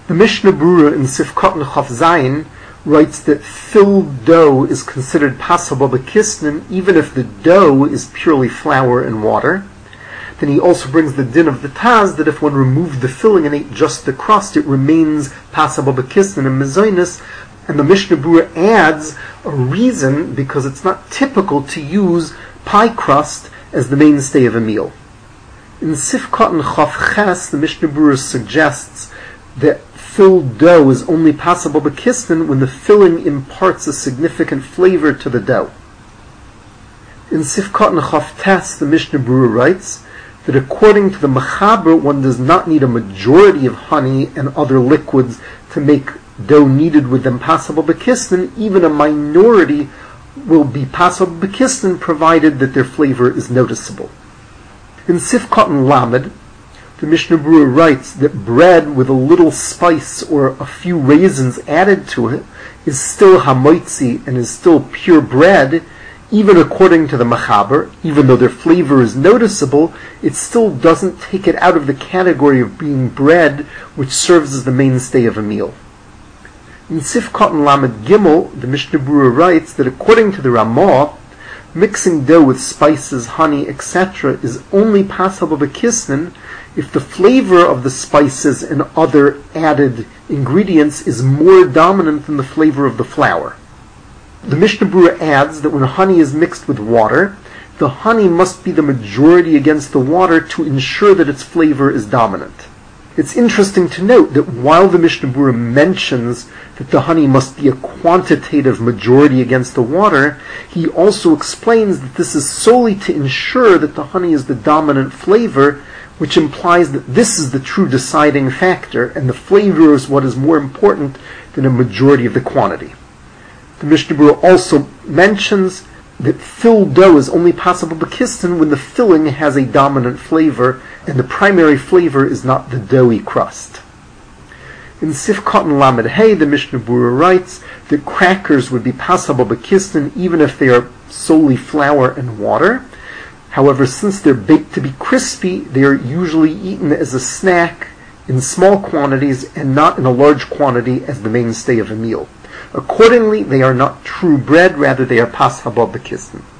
The Mishnah Berurah in Sifkot Chaf Zayin writes that filled dough is considered pasable b'kisnin even if the dough is purely flour and water. Then he also brings the din of the Taz that if one removed the filling and ate just the crust, it remains pasable b'kisnin and mezoinus. And the Mishnah Berurah adds a reason because it's not typical to use pie crust as the mainstay of a meal. In Sifkot and Chaf Ches, the Mishnah Berurah suggests that filled dough is only pasable b'kisnin when the filling imparts a significant flavor to the dough. In Sifkot and Chaf Tes, the Mishnah Berurah writes that according to the Mechaber, one does not need a majority of honey and other liquids to make dough kneaded with them pasable b'kisnin. Even a minority will be pasable b'kisnin provided that their flavor is noticeable. In Sifkot and Lamed, the Mishnah Berurah writes that bread with a little spice or a few raisins added to it is still hamoitzi and is still pure bread, even according to the Mechaber. Even though their flavor is noticeable, it still doesn't take it out of the category of being bread, which serves as the mainstay of a meal. In Sifkot and Lamed Gimel, the Mishnah Berurah writes that according to the Ramah, mixing dough with spices, honey, etc. is only pasable b'kisnin if the flavor of the spices and other added ingredients is more dominant than the flavor of the flour. The Mishnah Berurah adds that when honey is mixed with water, the honey must be the majority against the water to ensure that its flavor is dominant. It's interesting to note that while the Mishnah Berurah mentions that the honey must be a quantitative majority against the water, he also explains that this is solely to ensure that the honey is the dominant flavor, which implies that this is the true deciding factor, and the flavor is what is more important than a majority of the quantity. The Mishnah Berurah also mentions that filled dough is only pasable b'kisnin when the filling has a dominant flavor, and the primary flavor is not the doughy crust. In Sifkot and Lamed Hey, the Mishnah Berurah writes that crackers would be pasable b'kisnin even if they are solely flour and water. However, since they're baked to be crispy, they are usually eaten as a snack in small quantities and not in a large quantity as the mainstay of a meal. Accordingly, they are not true bread, rather they are pasable b'kisnin.